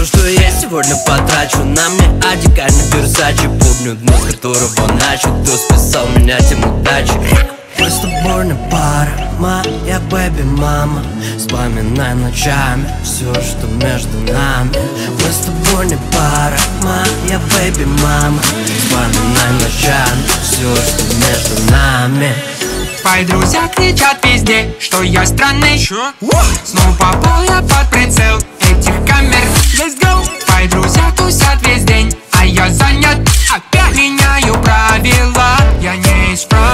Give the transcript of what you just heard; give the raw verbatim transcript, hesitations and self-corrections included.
Все, что есть, сегодня потрачу. На мне одеколь на Версаче. Помню дно, с которого начал. Кто списал меня тем удачи. Мы с тобой не пара, моя бэби-мама. Вспоминай ночами все, что между нами. Мы с тобой не пара, моя бэби-мама. Вспоминай ночами все, что между нами. Твои друзья кричат везде, что я странный. Чё? Снова попал я под прицел этих камер. Let's go! Твои друзья тусят весь день, а я занят. Опять меняю правила, я не исправлю.